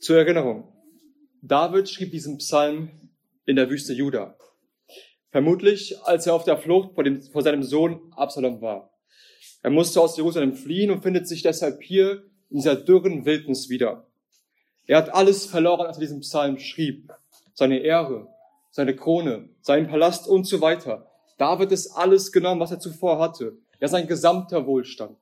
Zur Erinnerung, David schrieb diesen Psalm in der Wüste Juda. Vermutlich, als er auf der Flucht vor seinem Sohn Absalom war. Er musste aus Jerusalem fliehen und findet sich deshalb hier in dieser dürren Wildnis wieder. Er hat alles verloren, als er diesen Psalm schrieb. Seine Ehre, seine Krone, seinen Palast und so weiter. David ist alles genommen, was er zuvor hatte. Ja, sein gesamter Wohlstand.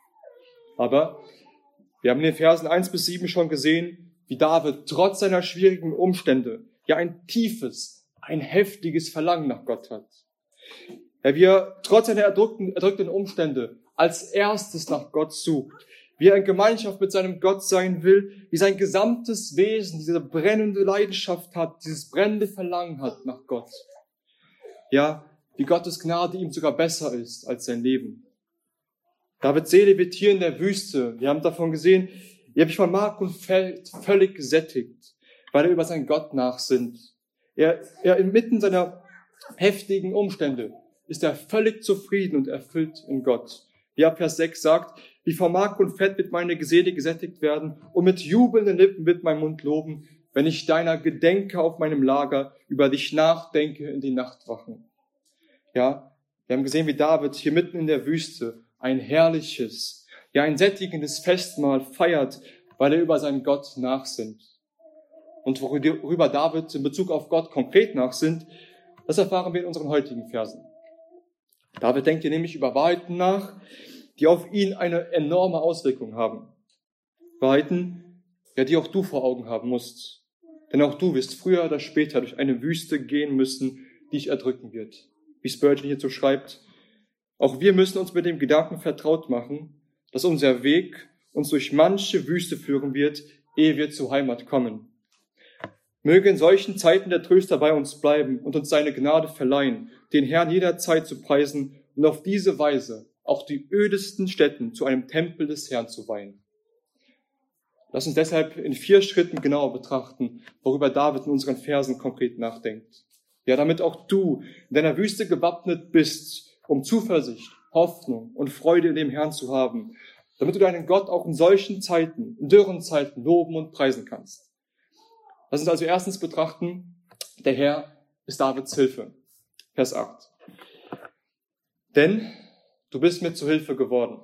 Aber wir haben in den Versen 1-7 schon gesehen, wie David trotz seiner schwierigen Umstände ja ein tiefes, ein heftiges Verlangen nach Gott hat. Ja, wie er trotz seiner erdrückten Umstände als erstes nach Gott sucht, wie er in Gemeinschaft mit seinem Gott sein will, wie sein gesamtes Wesen diese brennende Leidenschaft hat, dieses brennende Verlangen hat nach Gott. Ja, wie Gottes Gnade ihm sogar besser ist als sein Leben. Davids Seele wird hier in der Wüste, wir haben davon gesehen, er hat von Mark und Feld völlig gesättigt, weil er über seinen Gott nachsinnt. Er inmitten seiner heftigen Umstände ist er völlig zufrieden und erfüllt in Gott. Wie ab Vers 6 sagt, wie von Mark und Fett wird meine Seele gesättigt werden und mit jubelnden Lippen wird mein Mund loben, wenn ich deiner gedenke auf meinem Lager, über dich nachdenke in den Nachtwachen. Ja, wir haben gesehen, wie David hier mitten in der Wüste ein herrliches, ja ein sättigendes Festmahl feiert, weil er über seinen Gott nachsinnt. Und worüber David in Bezug auf Gott konkret nachsinnt, das erfahren wir in unseren heutigen Versen. David denkt hier nämlich über Wahrheiten nach, die auf ihn eine enorme Auswirkung haben. Wahrheiten, ja, die auch du vor Augen haben musst. Denn auch du wirst früher oder später durch eine Wüste gehen müssen, die dich erdrücken wird. Wie Spurgeon hierzu schreibt, auch wir müssen uns mit dem Gedanken vertraut machen, dass unser Weg uns durch manche Wüste führen wird, ehe wir zur Heimat kommen. Möge in solchen Zeiten der Tröster bei uns bleiben und uns seine Gnade verleihen, den Herrn jederzeit zu preisen und auf diese Weise auch die ödesten Stätten zu einem Tempel des Herrn zu weihen. Lass uns deshalb in 4 Schritten genauer betrachten, worüber David in unseren Versen konkret nachdenkt. Ja, damit auch du in deiner Wüste gewappnet bist, um Zuversicht, Hoffnung und Freude in dem Herrn zu haben, damit du deinen Gott auch in solchen Zeiten, in dürren Zeiten loben und preisen kannst. Lass uns also erstens betrachten, der Herr ist Davids Hilfe. Vers 8. Denn du bist mir zu Hilfe geworden.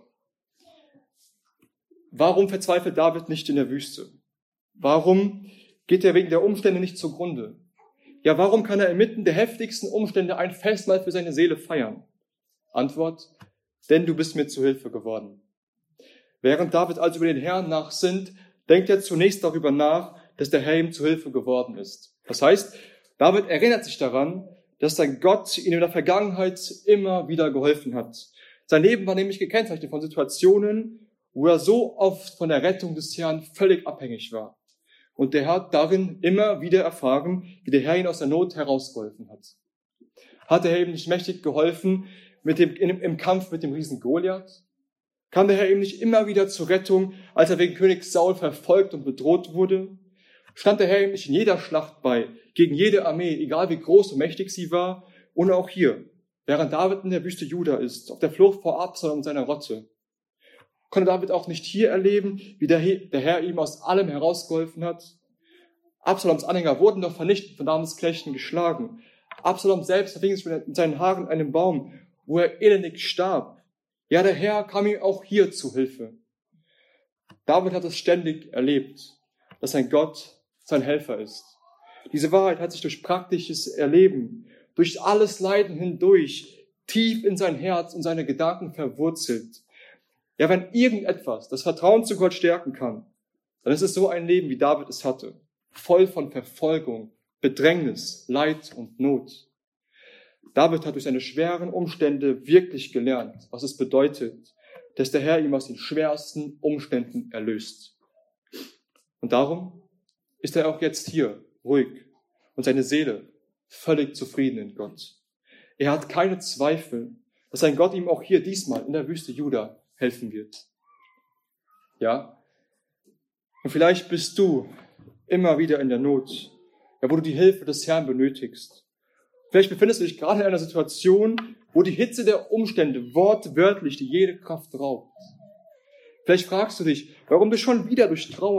Warum verzweifelt David nicht in der Wüste? Warum geht er wegen der Umstände nicht zugrunde? Ja, warum kann er inmitten der heftigsten Umstände ein Festmahl für seine Seele feiern? Antwort, denn du bist mir zu Hilfe geworden. Während David also über den Herrn nachsinnt, denkt er zunächst darüber nach, dass der Herr ihm zu Hilfe geworden ist. Das heißt, David erinnert sich daran, dass sein Gott ihm in der Vergangenheit immer wieder geholfen hat. Sein Leben war nämlich gekennzeichnet von Situationen, wo er so oft von der Rettung des Herrn völlig abhängig war. Und der hat darin immer wieder erfahren, wie der Herr ihn aus der Not herausgeholfen hat. Hat der Herr ihm nicht mächtig geholfen im Kampf mit dem Riesen Goliath? Kam der Herr ihm nicht immer wieder zur Rettung, als er wegen König Saul verfolgt und bedroht wurde? Stand der Herr ihm nicht in jeder Schlacht bei, gegen jede Armee, egal wie groß und mächtig sie war? Und auch hier, während David in der Wüste Juda ist, auf der Flucht vor Absalom und seiner Rotte, konnte David auch nicht hier erleben, wie der Herr ihm aus allem herausgeholfen hat? Absaloms Anhänger wurden doch vernichtet, von Davids Knechten geschlagen. Absalom selbst verfing sich mit seinen Haaren in einem Baum, wo er elendig starb. Ja, der Herr kam ihm auch hier zu Hilfe. David hat es ständig erlebt, dass sein Gott sein Helfer ist. Diese Wahrheit hat sich durch praktisches Erleben, durch alles Leiden hindurch, tief in sein Herz und seine Gedanken verwurzelt. Ja, wenn irgendetwas das Vertrauen zu Gott stärken kann, dann ist es so ein Leben, wie David es hatte. Voll von Verfolgung, Bedrängnis, Leid und Not. David hat durch seine schweren Umstände wirklich gelernt, was es bedeutet, dass der Herr ihn aus den schwersten Umständen erlöst. Und darum ist er auch jetzt hier ruhig und seine Seele völlig zufrieden in Gott. Er hat keine Zweifel, dass sein Gott ihm auch hier diesmal in der Wüste Juda helfen wird. Ja? Und vielleicht bist du immer wieder in der Not, ja, wo du die Hilfe des Herrn benötigst. Vielleicht befindest du dich gerade in einer Situation, wo die Hitze der Umstände wortwörtlich dir jede Kraft raubt. Vielleicht fragst du dich, warum du schon wieder durch Trauer,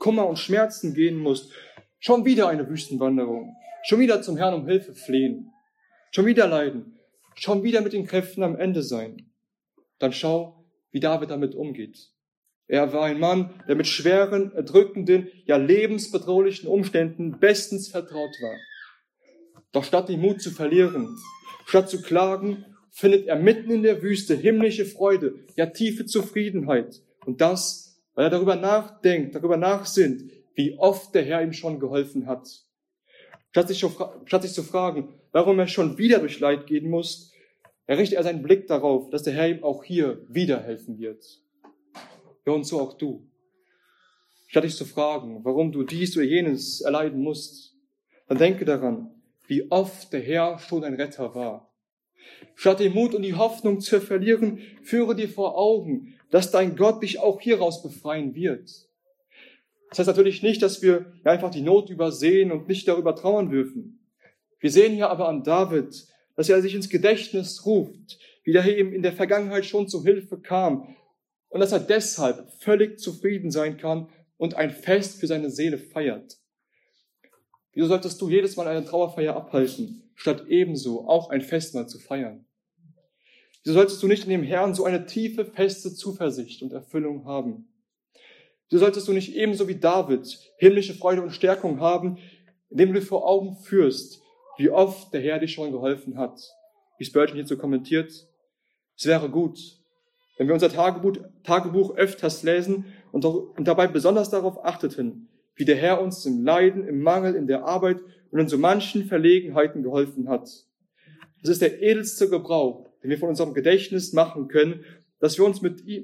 Kummer und Schmerzen gehen musst, schon wieder eine Wüstenwanderung, schon wieder zum Herrn um Hilfe flehen, schon wieder leiden, schon wieder mit den Kräften am Ende sein, dann schau, wie David damit umgeht. Er war ein Mann, der mit schweren, erdrückenden, ja lebensbedrohlichen Umständen bestens vertraut war. Doch statt den Mut zu verlieren, statt zu klagen, findet er mitten in der Wüste himmlische Freude, ja tiefe Zufriedenheit. Und das, weil er darüber nachdenkt, darüber nachsinnt, wie oft der Herr ihm schon geholfen hat. Statt sich zu fragen, warum er schon wieder durch Leid gehen muss, richtet er seinen Blick darauf, dass der Herr ihm auch hier wieder helfen wird. Ja, und so auch du. Statt dich zu fragen, warum du dies oder jenes erleiden musst, dann denke daran, wie oft der Herr schon ein Retter war. Statt den Mut und die Hoffnung zu verlieren, führe dir vor Augen, dass dein Gott dich auch hieraus befreien wird. Das heißt natürlich nicht, dass wir einfach die Not übersehen und nicht darüber trauern dürfen. Wir sehen hier aber an David, dass er sich ins Gedächtnis ruft, wie der Herr ihm in der Vergangenheit schon zu Hilfe kam und dass er deshalb völlig zufrieden sein kann und ein Fest für seine Seele feiert. Wieso solltest du jedes Mal eine Trauerfeier abhalten, statt ebenso auch ein Festmahl zu feiern? Wieso solltest du nicht in dem Herrn so eine tiefe, feste Zuversicht und Erfüllung haben? Wieso solltest du nicht ebenso wie David himmlische Freude und Stärkung haben, indem du dir vor Augen führst, wie oft der Herr dir schon geholfen hat? Wie Spurgeon hierzu kommentiert: Es wäre gut, wenn wir unser Tagebuch öfters lesen und dabei besonders darauf achteten, wie der Herr uns im Leiden, im Mangel, in der Arbeit und in so manchen Verlegenheiten geholfen hat. Das ist der edelste Gebrauch, den wir von unserem Gedächtnis machen können, dass wir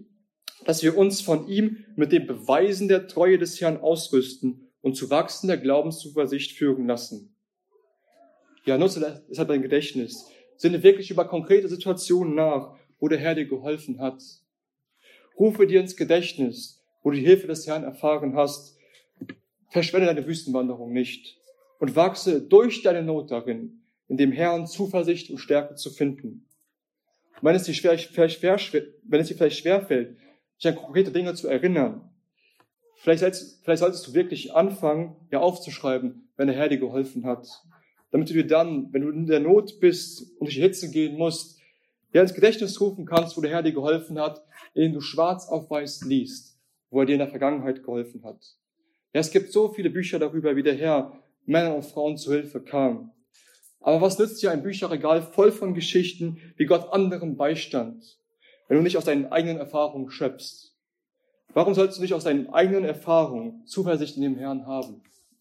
uns von ihm mit den Beweisen der Treue des Herrn ausrüsten und zu wachsender Glaubenszuversicht führen lassen. Ja, nutze deshalb dein Gedächtnis. Sinne wirklich über konkrete Situationen nach, wo der Herr dir geholfen hat. Rufe dir ins Gedächtnis, wo du die Hilfe des Herrn erfahren hast. Verschwende deine Wüstenwanderung nicht und wachse durch deine Not darin, in dem Herrn Zuversicht und Stärke zu finden. Und wenn es dir vielleicht schwerfällt, dich an konkrete Dinge zu erinnern, vielleicht solltest du wirklich anfangen, ja aufzuschreiben, wenn der Herr dir geholfen hat. Damit du dir dann, wenn du in der Not bist und durch die Hitze gehen musst, ja ins Gedächtnis rufen kannst, wo der Herr dir geholfen hat, indem du schwarz auf weiß liest, wo er dir in der Vergangenheit geholfen hat. Ja, es gibt so viele Bücher darüber, wie der Herr Männern und Frauen zu Hilfe kam. Aber was nützt dir ein Bücherregal voll von Geschichten, wie Gott anderen beistand, wenn du nicht aus deinen eigenen Erfahrungen schöpfst? Warum sollst du nicht aus deinen eigenen Erfahrungen Zuversicht in dem Herrn haben?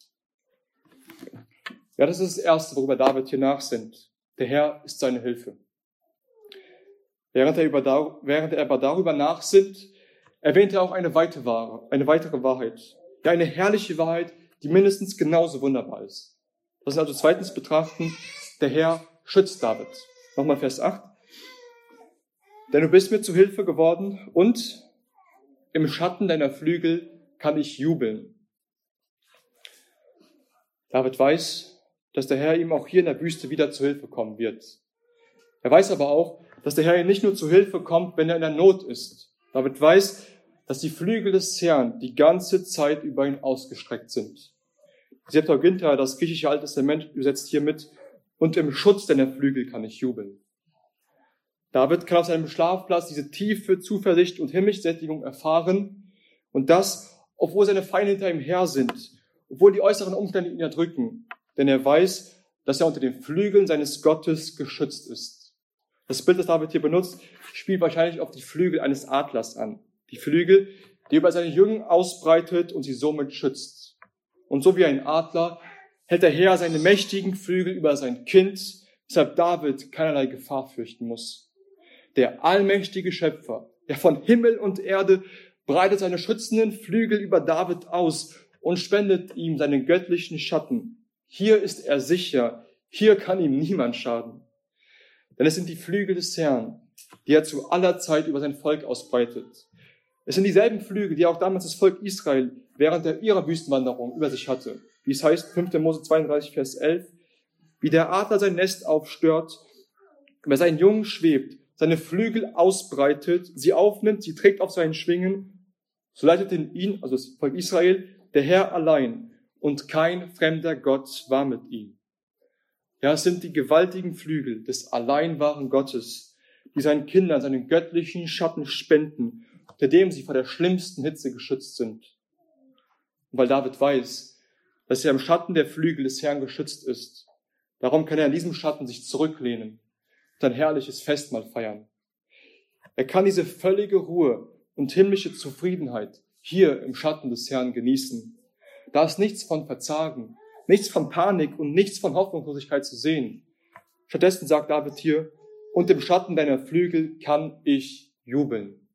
Ja, das ist das Erste, worüber David hier nachsinnt. Der Herr ist seine Hilfe. Während er aber darüber nachsinnt, erwähnt er auch eine weitere Wahrheit. Ja, eine herrliche Wahrheit, die mindestens genauso wunderbar ist. Das ist also zweitens betrachten, der Herr schützt David. Nochmal Vers 8. Denn du bist mir zu Hilfe geworden und im Schatten deiner Flügel kann ich jubeln. David weiß, dass der Herr ihm auch hier in der Wüste wieder zu Hilfe kommen wird. Er weiß aber auch, dass der Herr ihm nicht nur zu Hilfe kommt, wenn er in der Not ist. David weiß, dass die Flügel des Herrn die ganze Zeit über ihn ausgestreckt sind. Die Septuaginta, das griechische Alte Testament, übersetzt hiermit: Und im Schutz deiner Flügel kann ich jubeln. David kann auf seinem Schlafplatz diese tiefe Zuversicht und Himmelssättigung erfahren, und das, obwohl seine Feinde hinter ihm her sind, obwohl die äußeren Umstände ihn erdrücken, denn er weiß, dass er unter den Flügeln seines Gottes geschützt ist. Das Bild, das David hier benutzt, spielt wahrscheinlich auf die Flügel eines Adlers an. Die Flügel, die über seine Jungen ausbreitet und sie somit schützt. Und so wie ein Adler hält der Herr seine mächtigen Flügel über sein Kind, weshalb David keinerlei Gefahr fürchten muss. Der allmächtige Schöpfer, der von Himmel und Erde, breitet seine schützenden Flügel über David aus und spendet ihm seinen göttlichen Schatten. Hier ist er sicher, hier kann ihm niemand schaden. Denn es sind die Flügel des Herrn, die er zu aller Zeit über sein Volk ausbreitet. Es sind dieselben Flügel, die auch damals das Volk Israel während ihrer Wüstenwanderung über sich hatte. Wie es heißt, 5. Mose 32, Vers 11, wie der Adler sein Nest aufstört, über seinen Jungen schwebt, seine Flügel ausbreitet, sie aufnimmt, sie trägt auf seinen Schwingen, so leitete ihn, also das Volk Israel, der Herr allein, und kein fremder Gott war mit ihm. Ja, es sind die gewaltigen Flügel des allein wahren Gottes, die seinen Kindern seinen göttlichen Schatten spenden, unter dem sie vor der schlimmsten Hitze geschützt sind. Und weil David weiß, dass er im Schatten der Flügel des Herrn geschützt ist, darum kann er in diesem Schatten sich zurücklehnen und ein herrliches Festmahl feiern. Er kann diese völlige Ruhe und himmlische Zufriedenheit hier im Schatten des Herrn genießen. Da ist nichts von Verzagen, nichts von Panik und nichts von Hoffnungslosigkeit zu sehen. Stattdessen sagt David hier, und im Schatten deiner Flügel kann ich jubeln.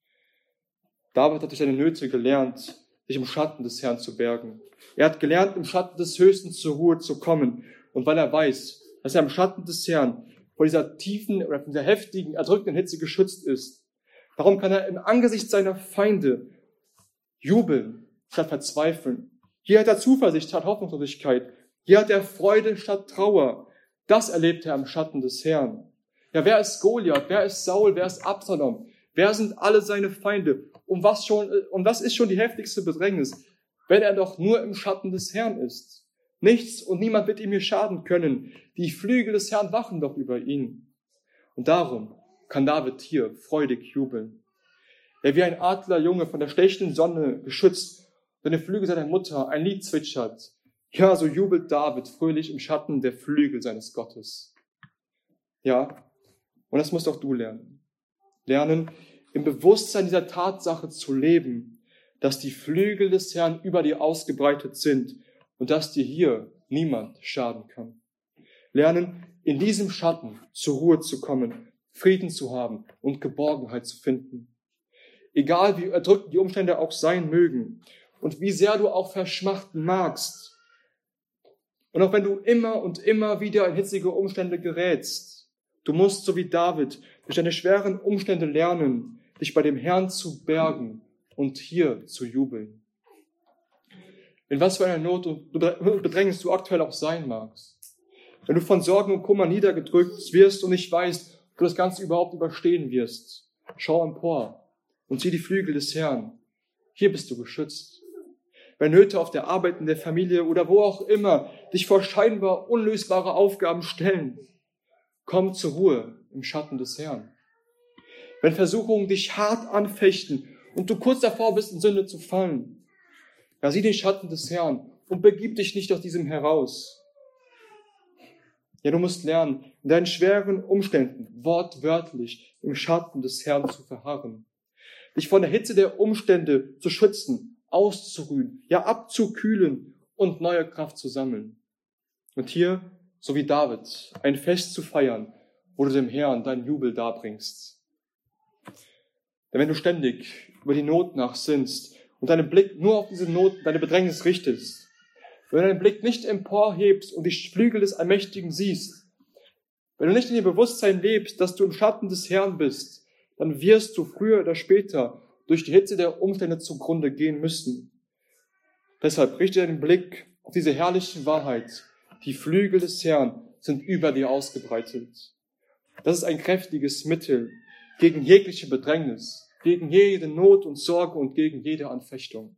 David hat durch seine Nöte gelernt, sich im Schatten des Herrn zu bergen. Er hat gelernt, im Schatten des Höchsten zur Ruhe zu kommen. Und weil er weiß, dass er im Schatten des Herrn vor dieser tiefen oder von dieser heftigen, erdrückenden Hitze geschützt ist, darum kann er im Angesicht seiner Feinde jubeln statt verzweifeln. Hier hat er Zuversicht statt Hoffnungslosigkeit. Hier hat er Freude statt Trauer. Das erlebt er im Schatten des Herrn. Ja, wer ist Goliath? Wer ist Saul? Wer ist Absalom? Wer sind alle seine Feinde? Und was ist schon die heftigste Bedrängnis, wenn er doch nur im Schatten des Herrn ist? Nichts und niemand wird ihm hier schaden können. Die Flügel des Herrn wachen doch über ihn. Und darum kann David hier freudig jubeln. Er wie ein Adlerjunge von der stechenden Sonne geschützt, seine Flügel seiner Mutter ein Lied zwitschert. Ja, so jubelt David fröhlich im Schatten der Flügel seines Gottes. Ja, und das musst auch du lernen. Lernen, im Bewusstsein dieser Tatsache zu leben, dass die Flügel des Herrn über dir ausgebreitet sind und dass dir hier niemand schaden kann. Lernen, in diesem Schatten zur Ruhe zu kommen, Frieden zu haben und Geborgenheit zu finden. Egal wie erdrückend die Umstände auch sein mögen und wie sehr du auch verschmachten magst. Und auch wenn du immer und immer wieder in hitzige Umstände gerätst, du musst, so wie David, durch deine schweren Umstände lernen, dich bei dem Herrn zu bergen und hier zu jubeln. In was für einer Not und Bedrängnis du aktuell auch sein magst. Wenn du von Sorgen und Kummer niedergedrückt wirst und nicht weißt, ob du das Ganze überhaupt überstehen wirst, schau empor und sieh die Flügel des Herrn. Hier bist du geschützt. Wenn Nöte auf der Arbeit, in der Familie oder wo auch immer dich vor scheinbar unlösbare Aufgaben stellen, komm zur Ruhe im Schatten des Herrn. Wenn Versuchungen dich hart anfechten und du kurz davor bist, in Sünde zu fallen, ja, sieh den Schatten des Herrn und begib dich nicht aus diesem heraus. Ja, du musst lernen, in deinen schweren Umständen wortwörtlich im Schatten des Herrn zu verharren. Dich von der Hitze der Umstände zu schützen, auszuruhen, ja abzukühlen und neue Kraft zu sammeln. Und hier, so wie David, ein Fest zu feiern, wo du dem Herrn deinen Jubel darbringst. Denn wenn du ständig über die Not nachsinnst und deinen Blick nur auf diese Not, deine Bedrängnis richtest, wenn du deinen Blick nicht emporhebst und die Flügel des Allmächtigen siehst, wenn du nicht in dem Bewusstsein lebst, dass du im Schatten des Herrn bist, dann wirst du früher oder später durch die Hitze der Umstände zugrunde gehen müssen. Deshalb richte deinen Blick auf diese herrliche Wahrheit. Die Flügel des Herrn sind über dir ausgebreitet. Das ist ein kräftiges Mittel gegen jegliche Bedrängnis, gegen jede Not und Sorge und gegen jede Anfechtung.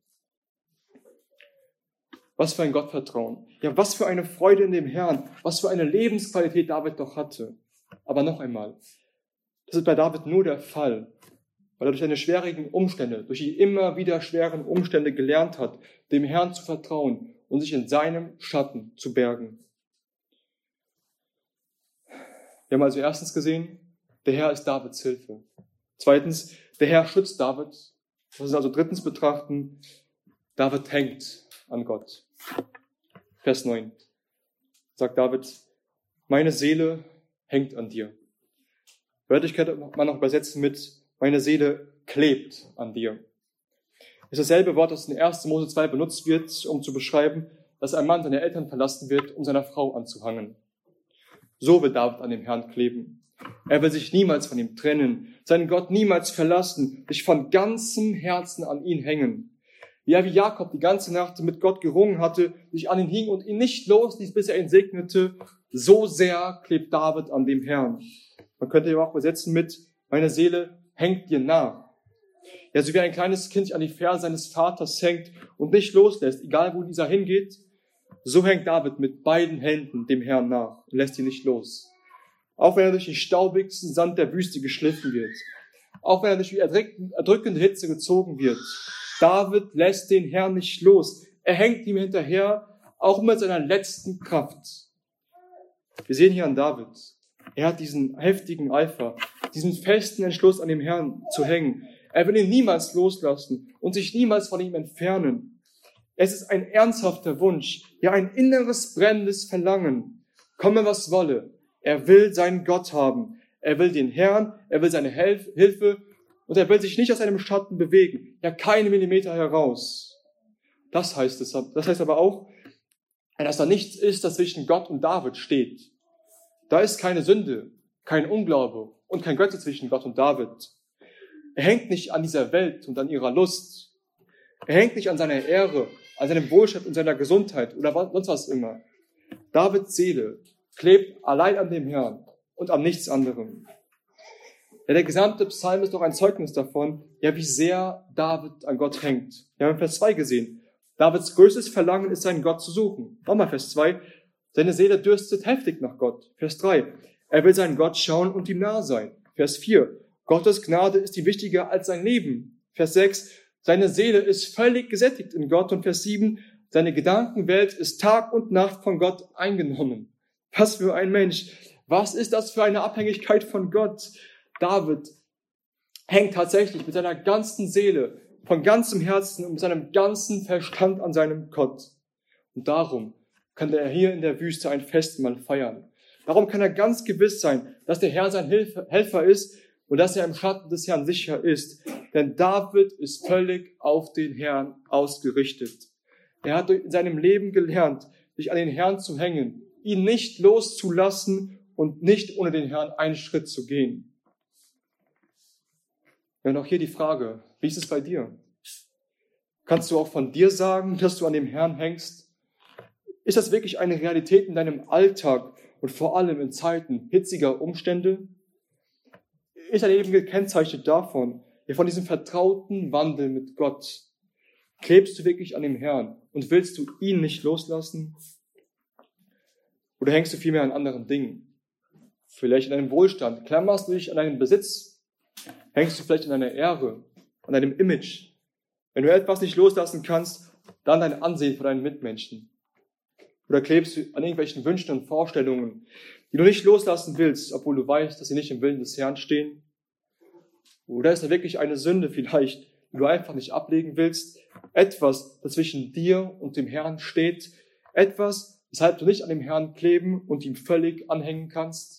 Was für ein Gottvertrauen. Ja, was für eine Freude in dem Herrn. Was für eine Lebensqualität David doch hatte. Aber noch einmal, das ist bei David nur der Fall, weil er durch seine schwierigen Umstände, durch die immer wieder schweren Umstände gelernt hat, dem Herrn zu vertrauen und sich in seinem Schatten zu bergen. Wir haben also erstens gesehen, der Herr ist Davids Hilfe. Zweitens, der Herr schützt David. Was wir also drittens betrachten, David hängt an Gott. Vers 9 sagt David, meine Seele hängt an dir. Wörtlich könnte man auch übersetzen mit, meine Seele klebt an dir. Das ist dasselbe Wort, das in 1. Mose 2 benutzt wird, um zu beschreiben, dass ein Mann seine Eltern verlassen wird, um seiner Frau anzuhangen. So will David an dem Herrn kleben. Er will sich niemals von ihm trennen, seinen Gott niemals verlassen, sich von ganzem Herzen an ihn hängen. Ja, wie Jakob die ganze Nacht mit Gott gerungen hatte, sich an ihn hing und ihn nicht losließ, bis er ihn segnete, so sehr klebt David an dem Herrn. Man könnte ja auch übersetzen mit, meine Seele hängt dir nach. Ja, so wie ein kleines Kind sich an die Ferse seines Vaters hängt und nicht loslässt, egal wo dieser hingeht, so hängt David mit beiden Händen dem Herrn nach und lässt ihn nicht los. Auch wenn er durch den staubigsten Sand der Wüste geschliffen wird, auch wenn er durch die erdrückende Hitze gezogen wird, David lässt den Herrn nicht los. Er hängt ihm hinterher, auch mit seiner letzten Kraft. Wir sehen hier an David, er hat diesen heftigen Eifer, diesen festen Entschluss, an dem Herrn zu hängen. Er will ihn niemals loslassen und sich niemals von ihm entfernen. Es ist ein ernsthafter Wunsch, ja ein inneres brennendes Verlangen. Komme, was wolle. Er will seinen Gott haben. Er will den Herrn, er will seine Hilfe und er will sich nicht aus einem Schatten bewegen, ja keinen Millimeter heraus. Das heißt aber auch, dass da nichts ist, das zwischen Gott und David steht. Da ist keine Sünde, kein Unglaube und kein Götze zwischen Gott und David. Er hängt nicht an dieser Welt und an ihrer Lust. Er hängt nicht an seiner Ehre, an seinem Wohlstand und seiner Gesundheit oder sonst was immer. Davids Seele klebt allein an dem Herrn und an nichts anderem. Ja, der gesamte Psalm ist doch ein Zeugnis davon, ja, wie sehr David an Gott hängt. Wir haben in Vers 2 gesehen, Davids größtes Verlangen ist, seinen Gott zu suchen. Nochmal Vers 2, seine Seele dürstet heftig nach Gott. Vers 3, er will seinen Gott schauen und ihm nahe sein. Vers 4, Gottes Gnade ist ihm wichtiger als sein Leben. Vers 6, seine Seele ist völlig gesättigt in Gott. Und Vers 7, seine Gedankenwelt ist Tag und Nacht von Gott eingenommen. Was für ein Mensch. Was ist das für eine Abhängigkeit von Gott? David hängt tatsächlich mit seiner ganzen Seele, von ganzem Herzen und mit seinem ganzen Verstand an seinem Gott. Und darum kann er hier in der Wüste ein Festmahl feiern. Darum kann er ganz gewiss sein, dass der Herr sein Helfer ist und dass er im Schatten des Herrn sicher ist. Denn David ist völlig auf den Herrn ausgerichtet. Er hat in seinem Leben gelernt, sich an den Herrn zu hängen, ihn nicht loszulassen und nicht ohne den Herrn einen Schritt zu gehen. Ja, und auch hier die Frage, wie ist es bei dir? Kannst du auch von dir sagen, dass du an dem Herrn hängst? Ist das wirklich eine Realität in deinem Alltag und vor allem in Zeiten hitziger Umstände? Ist dein Leben gekennzeichnet davon, ja, von diesem vertrauten Wandel mit Gott? Klebst du wirklich an dem Herrn und willst du ihn nicht loslassen? Oder hängst du vielmehr an anderen Dingen? Vielleicht an deinem Wohlstand? Klammerst du dich an deinen Besitz? Hängst du vielleicht an deiner Ehre, an deinem Image? Wenn du etwas nicht loslassen kannst, dann dein Ansehen vor deinen Mitmenschen. Oder klebst du an irgendwelchen Wünschen und Vorstellungen, die du nicht loslassen willst, obwohl du weißt, dass sie nicht im Willen des Herrn stehen? Oder ist da wirklich eine Sünde vielleicht, die du einfach nicht ablegen willst? Etwas, das zwischen dir und dem Herrn steht? Etwas, weshalb du nicht an dem Herrn kleben und ihm völlig anhängen kannst?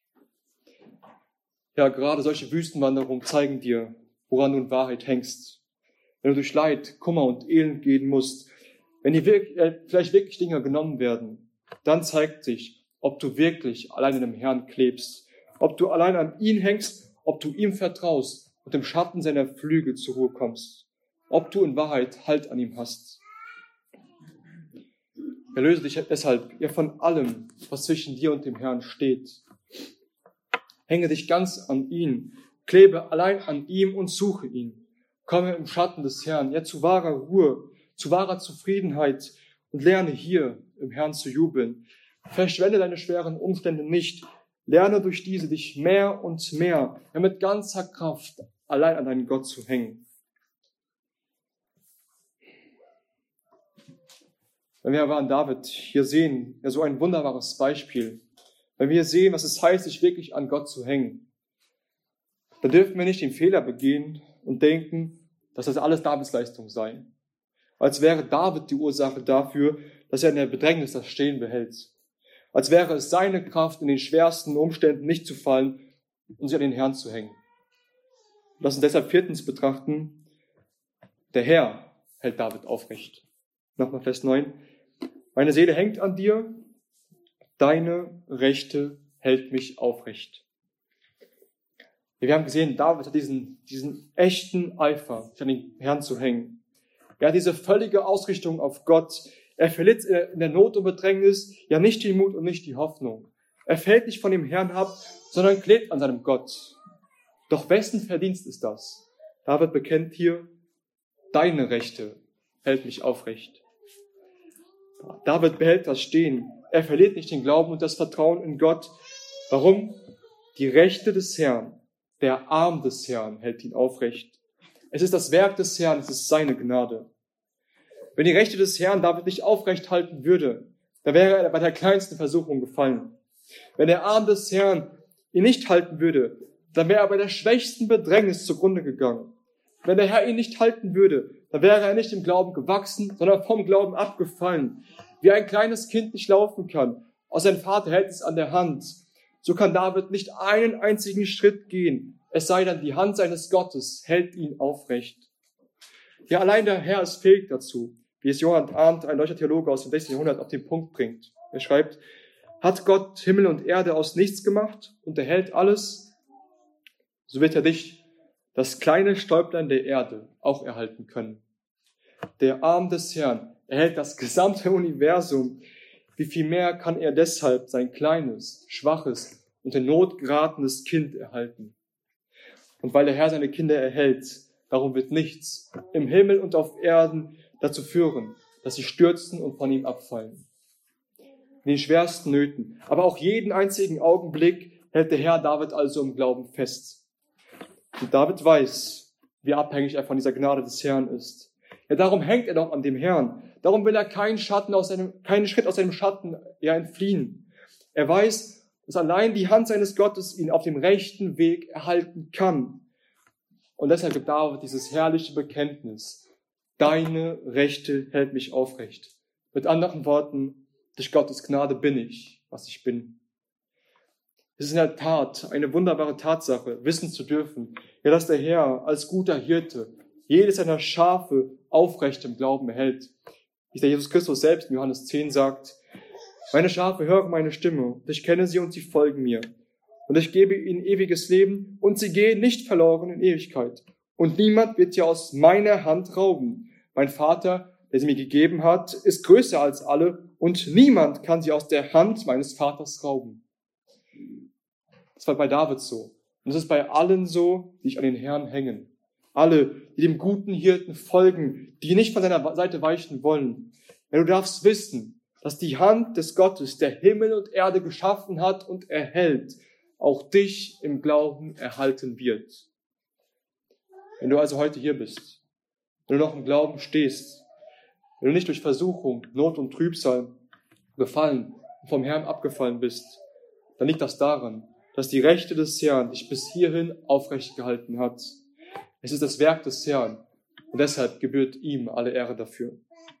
Ja, gerade solche Wüstenwanderungen zeigen dir, woran du in Wahrheit hängst. Wenn du durch Leid, Kummer und Elend gehen musst, wenn dir vielleicht wirklich Dinge genommen werden, dann zeigt sich, ob du wirklich allein in dem Herrn klebst, ob du allein an ihn hängst, ob du ihm vertraust und im Schatten seiner Flügel zur Ruhe kommst, ob du in Wahrheit Halt an ihm hast. Erlöse dich deshalb ja von allem, was zwischen dir und dem Herrn steht. Hänge dich ganz an ihn, klebe allein an ihm und suche ihn. Komme im Schatten des Herrn, ja zu wahrer Ruhe, zu wahrer Zufriedenheit und lerne hier im Herrn zu jubeln. Verschwende deine schweren Umstände nicht. Lerne durch diese dich mehr und mehr, ja mit ganzer Kraft allein an deinen Gott zu hängen. Wenn wir aber an David hier sehen, ja so ein wunderbares Beispiel, wenn wir sehen, was es heißt, sich wirklich an Gott zu hängen, dann dürfen wir nicht den Fehler begehen und denken, dass das alles Davids Leistung sei. Als wäre David die Ursache dafür, dass er in der Bedrängnis das Stehen behält. Als wäre es seine Kraft, in den schwersten Umständen nicht zu fallen und sich an den Herrn zu hängen. Lass uns deshalb 4. betrachten, der Herr hält David aufrecht. Nochmal Vers 9. Meine Seele hängt an dir, deine Rechte hält mich aufrecht. Wir haben gesehen, David hat diesen echten Eifer, sich an den Herrn zu hängen. Er hat diese völlige Ausrichtung auf Gott. Er verliert in der Not und Bedrängnis ja nicht den Mut und nicht die Hoffnung. Er fällt nicht von dem Herrn ab, sondern klebt an seinem Gott. Doch wessen Verdienst ist das? David bekennt hier, deine Rechte hält mich aufrecht. David behält das stehen. Er verliert nicht den Glauben und das Vertrauen in Gott. Warum? Die Rechte des Herrn, der Arm des Herrn hält ihn aufrecht. Es ist das Werk des Herrn, es ist seine Gnade. Wenn die Rechte des Herrn David nicht aufrecht halten würde, dann wäre er bei der kleinsten Versuchung gefallen. Wenn der Arm des Herrn ihn nicht halten würde, dann wäre er bei der schwächsten Bedrängnis zugrunde gegangen. Wenn der Herr ihn nicht halten würde, dann wäre er nicht im Glauben gewachsen, sondern vom Glauben abgefallen. Wie ein kleines Kind nicht laufen kann, auch sein Vater hält es an der Hand, so kann David nicht einen einzigen Schritt gehen, es sei denn, die Hand seines Gottes hält ihn aufrecht. Ja, allein der Herr ist fähig dazu, wie es Johann Arndt, ein deutscher Theologe aus dem 16. Jahrhundert, auf den Punkt bringt. Er schreibt, hat Gott Himmel und Erde aus nichts gemacht und erhält alles, so wird er dich, das kleine Stäublein der Erde, auch erhalten können. Der Arm des Herrn erhält das gesamte Universum. Wie viel mehr kann er deshalb sein kleines, schwaches und in Not geratenes Kind erhalten? Und weil der Herr seine Kinder erhält, darum wird nichts im Himmel und auf Erden dazu führen, dass sie stürzen und von ihm abfallen. In den schwersten Nöten, aber auch jeden einzigen Augenblick hält der Herr David also im Glauben fest. Und David weiß, wie abhängig er von dieser Gnade des Herrn ist. Ja, darum hängt er doch an dem Herrn. Darum will er keinen Schritt aus seinem Schatten entfliehen. Er weiß, dass allein die Hand seines Gottes ihn auf dem rechten Weg erhalten kann. Und deshalb gibt David dieses herrliche Bekenntnis. Deine Rechte hält mich aufrecht. Mit anderen Worten, durch Gottes Gnade bin ich, was ich bin. Es ist in der Tat eine wunderbare Tatsache, wissen zu dürfen, ja, dass der Herr als guter Hirte jedes seiner Schafe aufrecht im Glauben erhält. Wie der Jesus Christus selbst in Johannes 10 sagt, meine Schafe hören meine Stimme, und ich kenne sie und sie folgen mir. Und ich gebe ihnen ewiges Leben, und sie gehen nicht verloren in Ewigkeit. Und niemand wird sie aus meiner Hand rauben. Mein Vater, der sie mir gegeben hat, ist größer als alle, und niemand kann sie aus der Hand meines Vaters rauben. Das war bei David so. Und es ist bei allen so, die sich an den Herrn hängen. Alle, die dem guten Hirten folgen, die nicht von seiner Seite weichen wollen. Ja, du darfst wissen, dass die Hand des Gottes, der Himmel und Erde geschaffen hat und erhält, auch dich im Glauben erhalten wird. Wenn du also heute hier bist, wenn du noch im Glauben stehst, wenn du nicht durch Versuchung, Not und Trübsal befallen und vom Herrn abgefallen bist, dann liegt das daran, dass die Rechte des Herrn dich bis hierhin aufrecht gehalten hat. Es ist das Werk des Herrn und deshalb gebührt ihm alle Ehre dafür.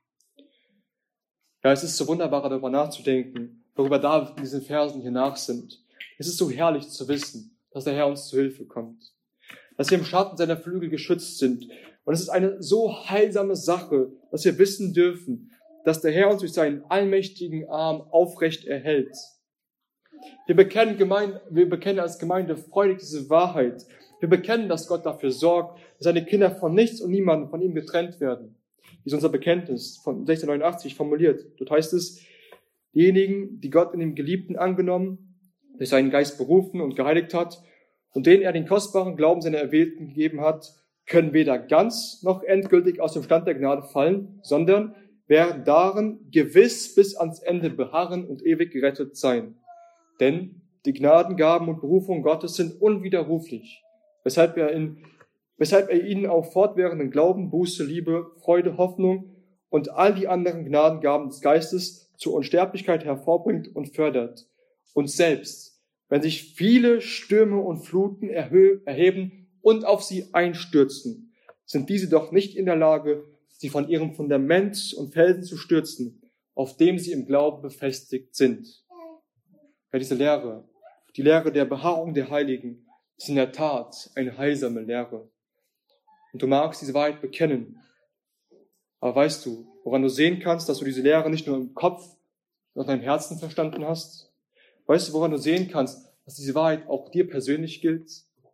Ja, es ist so wunderbar, darüber nachzudenken, worüber David in diesen Versen hier nachsinnt. Es ist so herrlich zu wissen, dass der Herr uns zu Hilfe kommt, dass wir im Schatten seiner Flügel geschützt sind. Und es ist eine so heilsame Sache, dass wir wissen dürfen, dass der Herr uns durch seinen allmächtigen Arm aufrecht erhält. Wir bekennen als Gemeinde freudig diese Wahrheit. Wir bekennen, dass Gott dafür sorgt, dass seine Kinder von nichts und niemandem von ihm getrennt werden. Wie ist unser Bekenntnis von 1689 formuliert. Dort heißt es, diejenigen, die Gott in dem Geliebten angenommen, durch seinen Geist berufen und geheiligt hat und denen er den kostbaren Glauben seiner Erwählten gegeben hat, können weder ganz noch endgültig aus dem Stand der Gnade fallen, sondern werden darin gewiss bis ans Ende beharren und ewig gerettet sein. Denn die Gnadengaben und Berufungen Gottes sind unwiderruflich, weshalb er ihnen auch fortwährenden Glauben, Buße, Liebe, Freude, Hoffnung und all die anderen Gnadengaben des Geistes zur Unsterblichkeit hervorbringt und fördert. Und selbst, wenn sich viele Stürme und Fluten erheben und auf sie einstürzen, sind diese doch nicht in der Lage, sie von ihrem Fundament und Felsen zu stürzen, auf dem sie im Glauben befestigt sind. Ja, diese Lehre, die Lehre der Beharrung der Heiligen, ist in der Tat eine heilsame Lehre. Und du magst diese Wahrheit bekennen. Aber weißt du, woran du sehen kannst, dass du diese Lehre nicht nur im Kopf, sondern in deinem Herzen verstanden hast? Weißt du, woran du sehen kannst, dass diese Wahrheit auch dir persönlich gilt?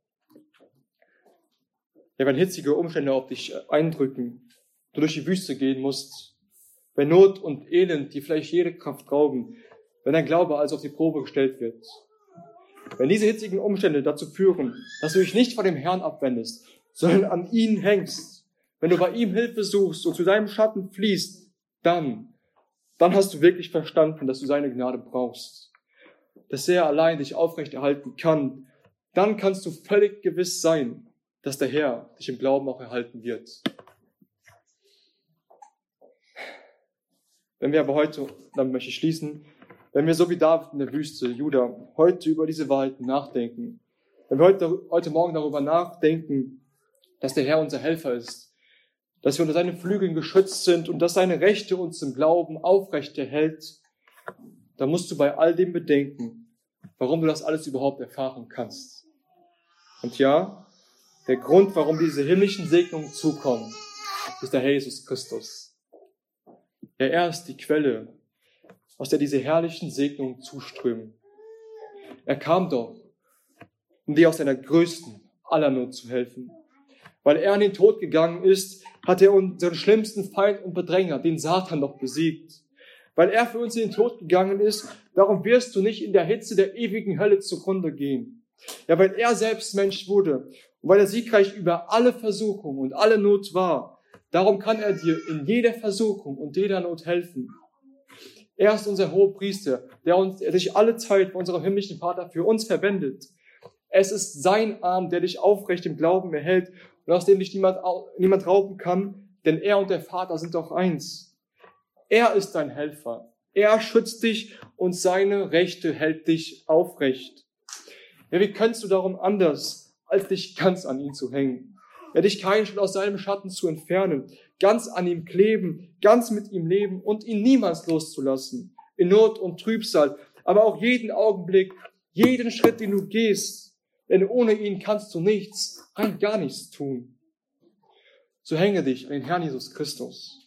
Ja, wenn hitzige Umstände auf dich eindrücken, du durch die Wüste gehen musst, wenn Not und Elend dir vielleicht jede Kraft rauben, wenn dein Glaube also auf die Probe gestellt wird. Wenn diese hitzigen Umstände dazu führen, dass du dich nicht von dem Herrn abwendest, sondern an ihn hängst, wenn du bei ihm Hilfe suchst und zu seinem Schatten fließt, dann hast du wirklich verstanden, dass du seine Gnade brauchst, dass er allein dich aufrechterhalten kann. Dann kannst du völlig gewiss sein, dass der Herr dich im Glauben auch erhalten wird. Wenn wir aber heute, damit möchte ich schließen, wenn wir so wie David in der Wüste, Juda, heute über diese Wahrheiten nachdenken, wenn wir heute Morgen darüber nachdenken, dass der Herr unser Helfer ist, dass wir unter seinen Flügeln geschützt sind und dass seine Rechte uns im Glauben aufrecht erhält, dann musst du bei all dem bedenken, warum du das alles überhaupt erfahren kannst. Und ja, der Grund, warum diese himmlischen Segnungen zukommen, ist der Herr Jesus Christus. Ja, er ist die Quelle, aus der diese herrlichen Segnungen zuströmen. Er kam doch, um dir aus deiner größten aller Not zu helfen. Weil er in den Tod gegangen ist, hat er unseren schlimmsten Feind und Bedränger, den Satan, noch besiegt. Weil er für uns in den Tod gegangen ist, darum wirst du nicht in der Hitze der ewigen Hölle zugrunde gehen. Ja, weil er selbst Mensch wurde und weil er siegreich über alle Versuchungen und alle Not war, darum kann er dir in jeder Versuchung und jeder Not helfen. Er ist unser Hohepriester, der sich alle Zeit von unserem himmlischen Vater für uns verwendet. Es ist sein Arm, der dich aufrecht im Glauben erhält und aus dem dich niemand rauben kann, denn er und der Vater sind doch eins. Er ist dein Helfer. Er schützt dich und seine Rechte hält dich aufrecht. Ja, wie kannst du darum anders, als dich ganz an ihn zu hängen? Ja, dich keinen Schritt aus seinem Schatten zu entfernen, ganz an ihm kleben, ganz mit ihm leben und ihn niemals loszulassen, in Not und Trübsal, aber auch jeden Augenblick, jeden Schritt, den du gehst, denn ohne ihn kannst du nichts, rein gar nichts tun. So hänge dich an den Herrn Jesus Christus.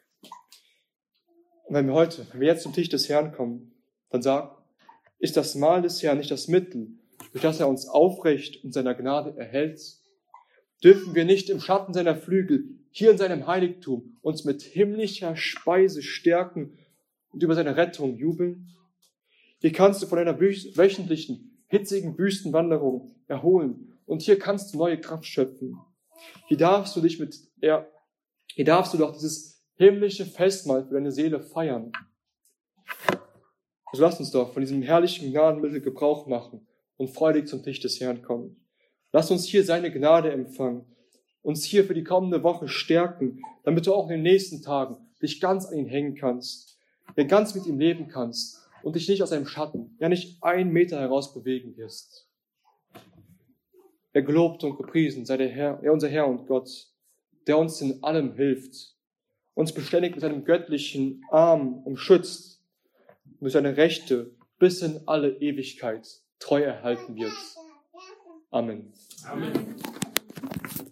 Und wenn wir jetzt zum Tisch des Herrn kommen, dann sag, ist das Mahl des Herrn nicht das Mittel, durch das er uns aufrecht und seiner Gnade erhält? Dürfen wir nicht im Schatten seiner Flügel, hier in seinem Heiligtum, uns mit himmlischer Speise stärken und über seine Rettung jubeln? Hier kannst du von deiner wöchentlichen, hitzigen Wüstenwanderung erholen und hier kannst du neue Kraft schöpfen. Hier darfst du doch dieses himmlische Festmahl für deine Seele feiern. Also lass uns doch von diesem herrlichen Gnadenmittel Gebrauch machen und freudig zum Tisch des Herrn kommen. Lass uns hier seine Gnade empfangen, uns hier für die kommende Woche stärken, damit du auch in den nächsten Tagen dich ganz an ihn hängen kannst, ja ganz mit ihm leben kannst und dich nicht aus seinem Schatten, ja nicht 1 Meter heraus bewegen wirst. Er gelobt und gepriesen sei der Herr, unser Herr und Gott, der uns in allem hilft, uns beständig mit seinem göttlichen Arm umschützt und durch seine Rechte bis in alle Ewigkeit treu erhalten wird. Amen. Amen.